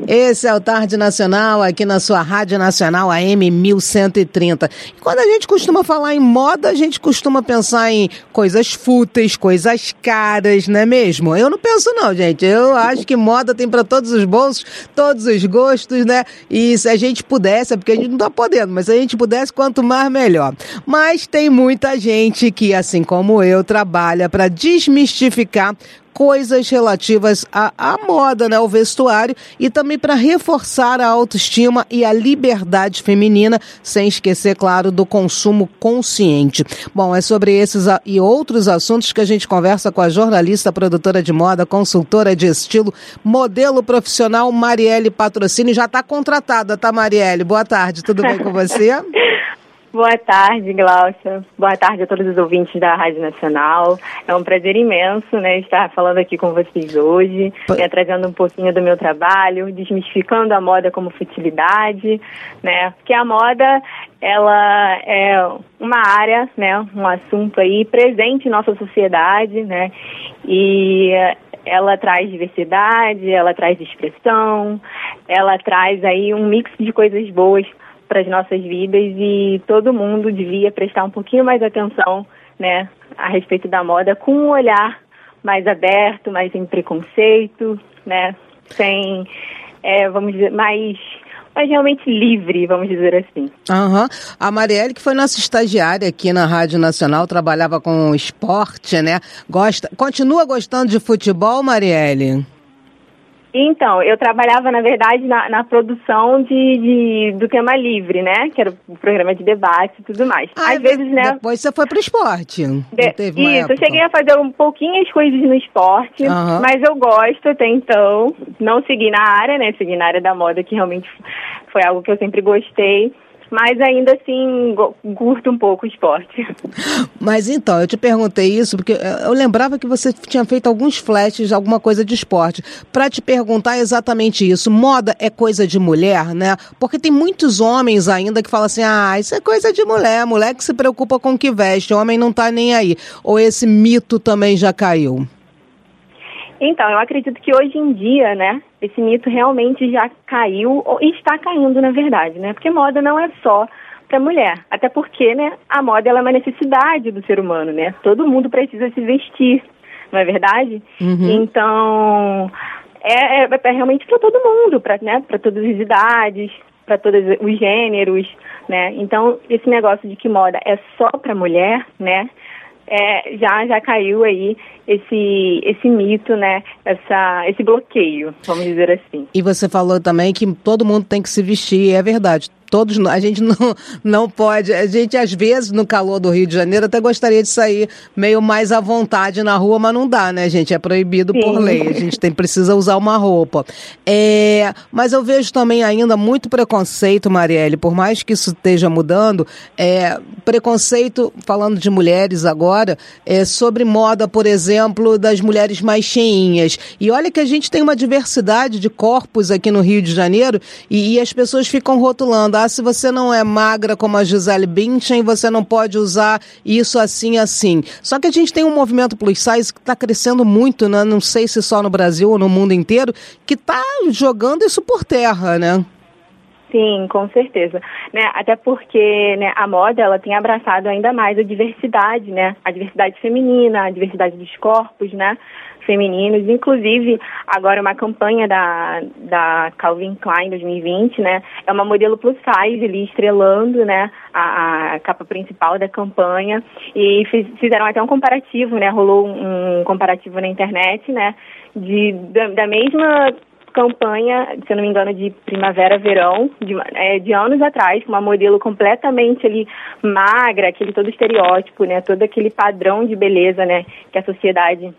Esse é o Tarde Nacional, aqui na sua Rádio Nacional AM 1130. E quando a gente costuma falar em moda, a gente costuma pensar em coisas fúteis, coisas caras, não é mesmo? Eu não penso não, gente. Eu acho que moda tem para todos os bolsos, todos os gostos, né? E se a gente pudesse, é porque a gente não tá podendo, mas se a gente pudesse, quanto mais melhor. Mas tem muita gente que, assim como eu, trabalha para desmistificar coisas relativas à moda, né, ao vestuário, e também para reforçar a autoestima e a liberdade feminina, sem esquecer, claro, do consumo consciente. Bom, é sobre esses e outros assuntos que a gente conversa com a jornalista, produtora de moda, consultora de estilo, modelo profissional Marielle Patrocínio. Já está contratada, tá, Marielle? Boa tarde, tudo bem com você? Boa tarde, Glaucia. Boa tarde a todos os ouvintes da Rádio Nacional. É um prazer imenso, né, estar falando aqui com vocês hoje, trazendo um pouquinho do meu trabalho, desmistificando a moda como futilidade, né, porque a moda, ela é uma área, né, um assunto aí presente em nossa sociedade, né, e ela traz diversidade, ela traz expressão, ela traz aí um mix de coisas boas para as nossas vidas, e todo mundo devia prestar um pouquinho mais atenção, né, a respeito da moda, com um olhar mais aberto, mais sem preconceito, né, sem, vamos dizer, mais realmente livre, vamos dizer assim. Uhum. A Marielle, que foi nossa estagiária aqui na Rádio Nacional, trabalhava com esporte, né? Continua gostando de futebol, Marielle? Então, eu trabalhava, na verdade, na produção do Tema Livre, né? Que era o programa de debate e tudo mais. Às vezes, né? Depois você foi pro esporte. Eu cheguei a fazer pouquinhas coisas no esporte, mas eu gosto até então. Não segui na área, né? Segui na área da moda, que realmente foi algo que eu sempre gostei. Mas ainda assim, curto um pouco o esporte. Mas então, eu te perguntei isso porque eu lembrava que você tinha feito alguns flashes, alguma coisa de esporte, para te perguntar exatamente isso. Moda é coisa de mulher, né? Porque tem muitos homens ainda que falam assim, isso é coisa de mulher, mulher que se preocupa com o que veste, homem não tá nem aí. Ou esse mito também já caiu? Então, eu acredito que hoje em dia, né, esse mito realmente já caiu, ou está caindo, na verdade, né? Porque moda não é só para mulher. Até porque, né, a moda ela é uma necessidade do ser humano, né? Todo mundo precisa se vestir, não é verdade? Uhum. Então, é realmente para todo mundo, para todas as idades, para todos os gêneros, né? Então, esse negócio de que moda é só para mulher, né? Já caiu aí esse mito, né? Esse bloqueio, vamos dizer assim. E você falou também que todo mundo tem que se vestir, é verdade. A gente não pode, a gente às vezes no calor do Rio de Janeiro até gostaria de sair meio mais à vontade na rua, mas não dá, né, gente? É proibido por lei, a gente precisa usar uma roupa. Mas eu vejo também ainda muito preconceito, Marielle, por mais que isso esteja mudando, preconceito, falando de mulheres agora, sobre moda, por exemplo, das mulheres mais cheinhas. E olha que a gente tem uma diversidade de corpos aqui no Rio de Janeiro e as pessoas ficam rotulando, se você não é magra como a Gisele Bündchen, você não pode usar isso assim, assim. Só que a gente tem um movimento plus size que está crescendo muito, né? Não sei se só no Brasil ou no mundo inteiro, que está jogando isso por terra, né? Sim, com certeza. Né? Até porque, né, a moda ela tem abraçado ainda mais a diversidade, né? A diversidade feminina, a diversidade dos corpos, né? Femininos, inclusive agora uma campanha da Calvin Klein 2020, né, é uma modelo plus size ali estrelando, né, a capa principal da campanha, e fizeram até um comparativo, né, rolou um comparativo na internet, né, da mesma campanha, se eu não me engano, de primavera-verão, de anos atrás, com uma modelo completamente ali magra, aquele todo estereótipo, né, todo aquele padrão de beleza, né, que a sociedade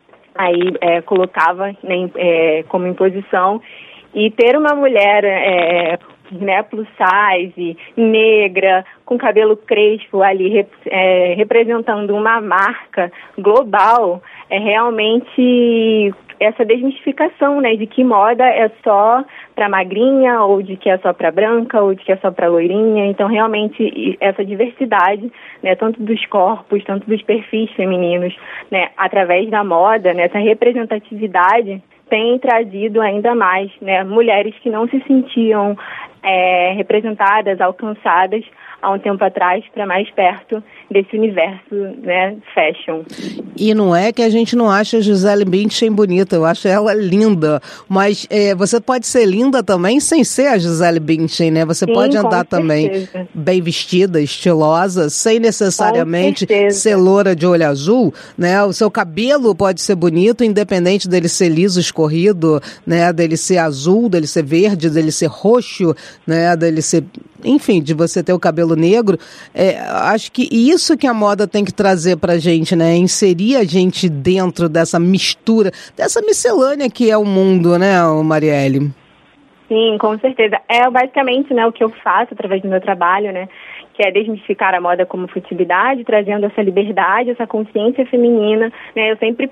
aí colocava, né, como imposição, e ter uma mulher né, plus size, negra, com cabelo crespo ali, representando uma marca global, é realmente essa desmistificação, né, de que moda é só para magrinha, ou de que é só para branca, ou de que é só para loirinha. Então, realmente, essa diversidade, né, tanto dos corpos, tanto dos perfis femininos, né, através da moda, né, essa representatividade, tem trazido ainda mais, né, mulheres que não se sentiam representadas, alcançadas há um tempo atrás, para mais perto desse universo, né, fashion. E não é que a gente não acha a Gisele Bündchen bonita, eu acho ela linda, mas você pode ser linda também sem ser a Gisele Bündchen, né? Você pode andar também bem vestida, estilosa, sem necessariamente ser loura de olho azul, né? O seu cabelo pode ser bonito, independente dele ser liso, escorrido, né? Dele ser azul, dele ser verde, dele ser roxo, né? Dele ser... Enfim, de você ter o cabelo negro. Acho que isso que a moda tem que trazer pra gente, né? Inserir a gente dentro dessa mistura, dessa miscelânea que é o mundo, né, Marielle? Sim, com certeza. É basicamente, né, o que eu faço através do meu trabalho, né? Que é desmistificar a moda como futilidade, trazendo essa liberdade, essa consciência feminina, né? Eu sempre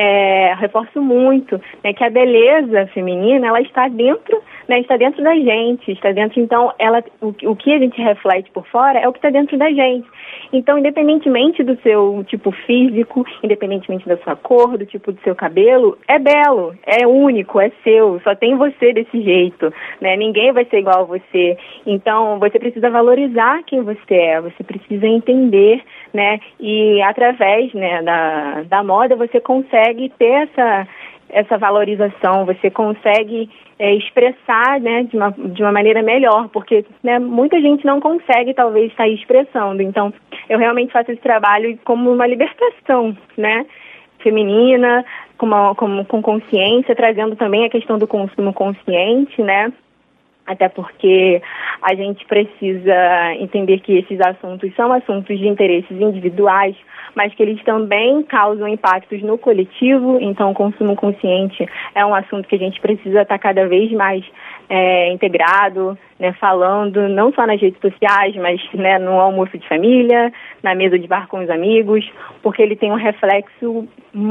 reforço muito, né, que a beleza feminina, ela está dentro, né, está dentro da gente, está dentro, então, o que a gente reflete por fora é o que está dentro da gente. Então, independentemente do seu tipo físico, independentemente da sua cor, do tipo do seu cabelo, é belo, é único, é seu, só tem você desse jeito, né? Ninguém vai ser igual a você. Então, você precisa valorizar quem você é, você precisa entender, né? E através, né, da moda você consegue ter essa valorização, você consegue expressar, né, de uma maneira melhor, porque, né, muita gente não consegue, talvez, estar expressando. Então, eu realmente faço esse trabalho como uma libertação, né, feminina, com consciência, trazendo também a questão do consumo consciente, né, até porque a gente precisa entender que esses assuntos são assuntos de interesses individuais, mas que eles também causam impactos no coletivo. Então, o consumo consciente é um assunto que a gente precisa estar cada vez mais integrado, né, falando não só nas redes sociais, mas, né, no almoço de família, na mesa de bar com os amigos, porque ele tem um reflexo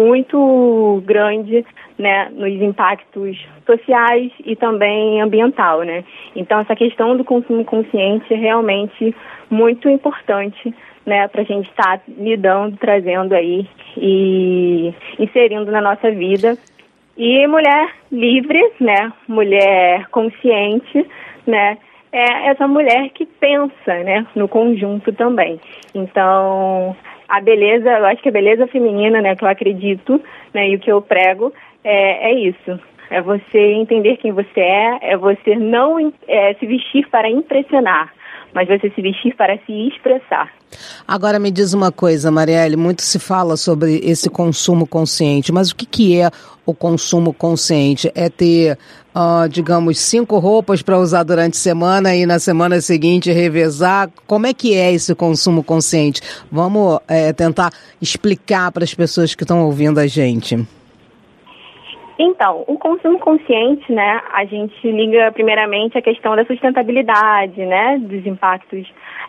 muito grande, né, nos impactos sociais e também ambiental, né? Então, essa questão do consumo consciente é realmente muito importante, né, para a gente estar lidando, trazendo aí e inserindo na nossa vida. E mulher livre, né, mulher consciente, né, é essa mulher que pensa, né, no conjunto também. Então, a beleza, eu acho que a beleza feminina, né, que eu acredito, né, e o que eu prego é isso. É você entender quem você é você não se vestir para impressionar, mas você se vestir para se expressar. Agora me diz uma coisa, Marielle, muito se fala sobre esse consumo consciente, mas o que é o consumo consciente? É ter, digamos, 5 roupas para usar durante a semana e na semana seguinte revezar? Como é que é esse consumo consciente? Vamos tentar explicar para as pessoas que estão ouvindo a gente. Então, o consumo consciente, né, a gente liga primeiramente a questão da sustentabilidade, né, dos impactos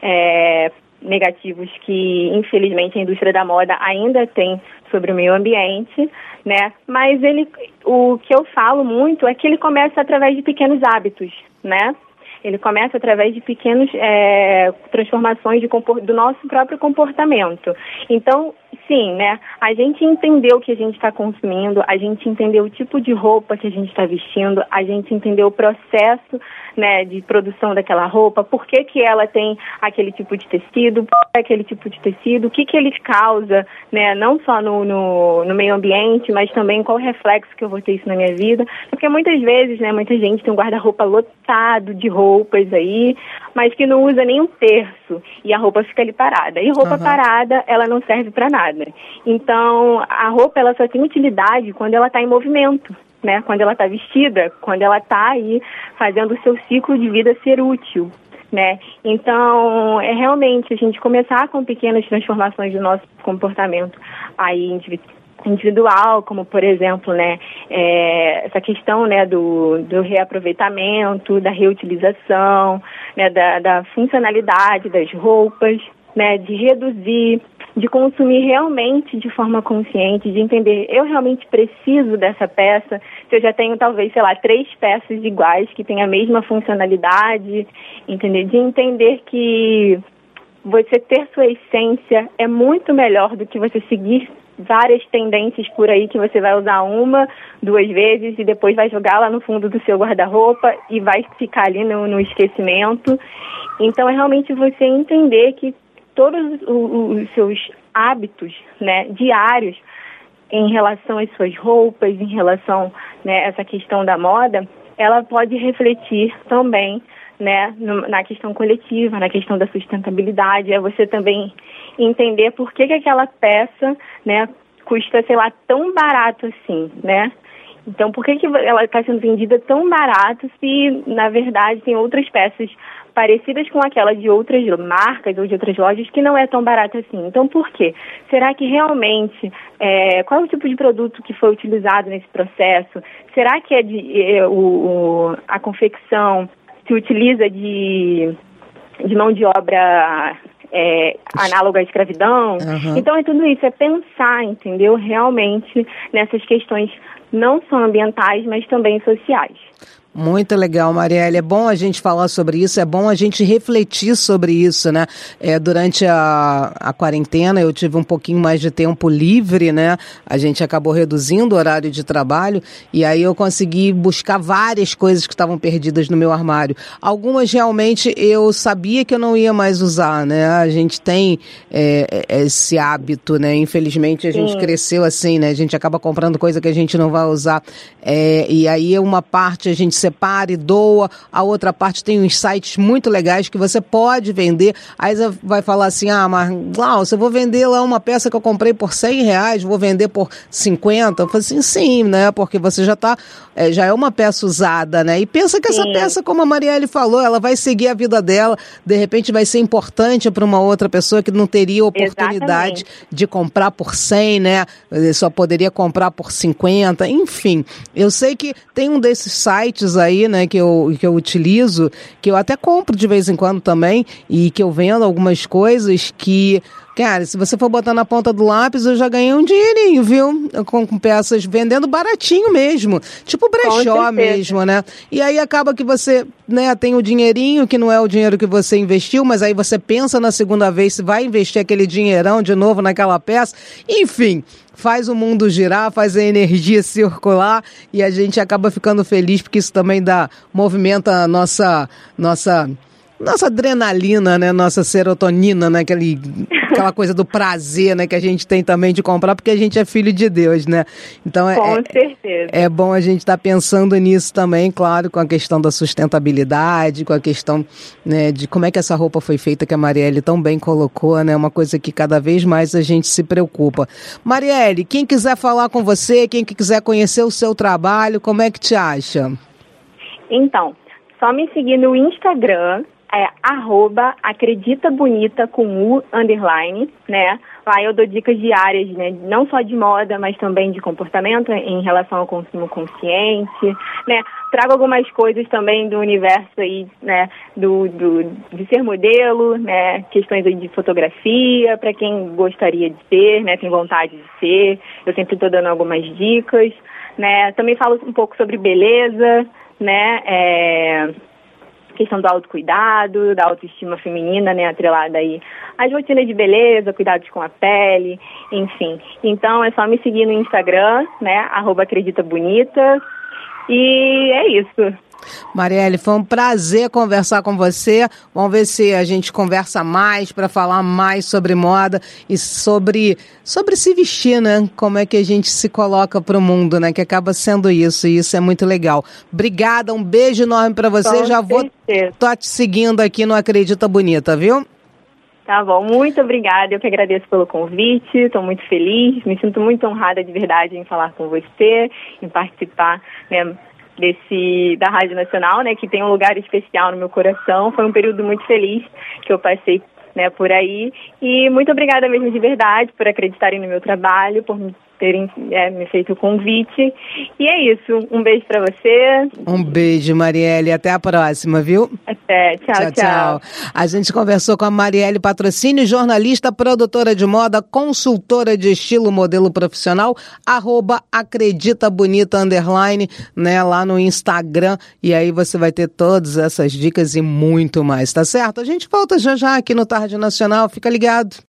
negativos que, infelizmente, a indústria da moda ainda tem sobre o meio ambiente, né, mas o que eu falo muito é que ele começa através de pequenos hábitos, né, ele começa através de pequenas transformações do nosso próprio comportamento. Então, sim, né? A gente entendeu o que a gente está consumindo, a gente entendeu o tipo de roupa que a gente está vestindo, a gente entendeu o processo, né, de produção daquela roupa, por que ela tem aquele tipo de tecido, aquele tipo de tecido, o que ele causa, né, não só no meio ambiente, mas também qual o reflexo que eu vou ter isso na minha vida, porque muitas vezes, né, muita gente tem um guarda-roupa lotado de roupas aí, mas que não usa nem um terço, e a roupa fica ali parada, e roupa parada, ela não serve para nada. Então, a roupa, ela só tem utilidade quando ela está em movimento, né? Quando ela está vestida, quando ela está aí fazendo o seu ciclo de vida ser útil, né? Então, é realmente a gente começar com pequenas transformações do nosso comportamento aí individual, como, por exemplo, né, essa questão, né, do reaproveitamento, da reutilização, né, da funcionalidade das roupas, né, de reduzir, de consumir realmente de forma consciente, de entender, eu realmente preciso dessa peça, se eu já tenho talvez, 3 peças iguais que têm a mesma funcionalidade, entender? De entender que você ter sua essência é muito melhor do que você seguir várias tendências por aí que você vai usar 1, 2 vezes e depois vai jogar lá no fundo do seu guarda-roupa e vai ficar ali no esquecimento. Então, é realmente você entender que todos os seus hábitos, né, diários em relação às suas roupas, em relação, né, a essa questão da moda, ela pode refletir também, né, na questão coletiva, na questão da sustentabilidade. É você também entender por que aquela peça, né, custa, sei lá, tão barato assim, né? Então, por que ela está sendo vendida tão barato se, na verdade, tem outras peças parecidas com aquela de outras marcas ou de outras lojas que não é tão barato assim? Então, por quê? Será que realmente, qual é o tipo de produto que foi utilizado nesse processo? Será que a confecção se utiliza de mão de obra análoga à escravidão? Uhum. Então, é tudo isso, é pensar, entendeu? Realmente nessas questões não só ambientais, mas também sociais. Muito legal, Marielle. É bom a gente falar sobre isso, é bom a gente refletir sobre isso, né? Durante a quarentena eu tive um pouquinho mais de tempo livre, né? A gente acabou reduzindo o horário de trabalho e aí eu consegui buscar várias coisas que estavam perdidas no meu armário. Algumas realmente eu sabia que eu não ia mais usar, né? A gente tem esse hábito, né? Infelizmente a gente cresceu assim, né? A gente acaba comprando coisa que a gente não vai usar. E aí uma parte a gente separa e doa, a outra parte tem uns sites muito legais que você pode vender. Aí você vai falar assim, mas Glaucia, eu vou vender lá uma peça que eu comprei por R$100, vou vender por 50. Eu falei assim, sim, né? Porque você já é uma peça usada, né? E pensa que essa peça, como a Marielle falou, ela vai seguir a vida dela, de repente vai ser importante para uma outra pessoa que não teria oportunidade de comprar por 100, né? Só poderia comprar por 50, enfim. Eu sei que tem um desses sites aí, né, que eu utilizo, que eu até compro de vez em quando também, e que eu vendo algumas coisas que, cara, se você for botar na ponta do lápis, eu já ganhei um dinheirinho, viu? Com peças vendendo baratinho mesmo, tipo brechó mesmo, né? E aí acaba que você, né, tem o dinheirinho, que não é o dinheiro que você investiu, mas aí você pensa na segunda vez se vai investir aquele dinheirão de novo naquela peça, enfim. Faz o mundo girar, faz a energia circular e a gente acaba ficando feliz porque isso também movimenta a nossa adrenalina, né? Nossa serotonina, né? Aquela coisa do prazer, né? Que a gente tem também de comprar porque a gente é filho de Deus, né? Então com certeza. É bom a gente estar pensando nisso também, claro, com a questão da sustentabilidade, com a questão, né, de como é que essa roupa foi feita, que a Marielle tão bem colocou, né? Uma coisa que cada vez mais a gente se preocupa. Marielle, quem quiser falar com você, quem quiser conhecer o seu trabalho, como é que te acha? Então, só me seguir no Instagram, @acreditabonita com U_, né? Lá eu dou dicas diárias, né? Não só de moda, mas também de comportamento em relação ao consumo consciente, né? Trago algumas coisas também do universo aí, né? De ser modelo, né? Questões aí de fotografia, para quem gostaria de ser, né? Tem vontade de ser. Eu sempre estou dando algumas dicas, né? Também falo um pouco sobre beleza, né? Questão do autocuidado, da autoestima feminina, né, atrelada aí às rotinas de beleza, cuidados com a pele, enfim. Então é só me seguir no Instagram, né, @acreditabonita, e é isso. Marielle, foi um prazer conversar com você. Vamos ver se a gente conversa mais para falar mais sobre moda e sobre se vestir, né? Como é que a gente se coloca para o mundo, né? Que acaba sendo isso, e isso é muito legal. Obrigada, um beijo enorme para você. Já vou te seguindo aqui no Acredita Bonita, viu? Tá bom, muito obrigada. Eu que agradeço pelo convite, estou muito feliz, me sinto muito honrada de verdade em falar com você, em participar, né, da Rádio Nacional, né, que tem um lugar especial no meu coração. Foi um período muito feliz que eu passei, né, por aí. E muito obrigada mesmo de verdade por acreditarem no meu trabalho, por me terem me feito o convite. E é isso. Um beijo para você. Um beijo, Marielle. Até a próxima, viu? Até. Tchau. A gente conversou com a Marielle Patrocínio, jornalista, produtora de moda, consultora de estilo, modelo profissional, @acreditabonita_, né, lá no Instagram. E aí você vai ter todas essas dicas e muito mais, tá certo? A gente volta já aqui no Tarde Nacional. Fica ligado.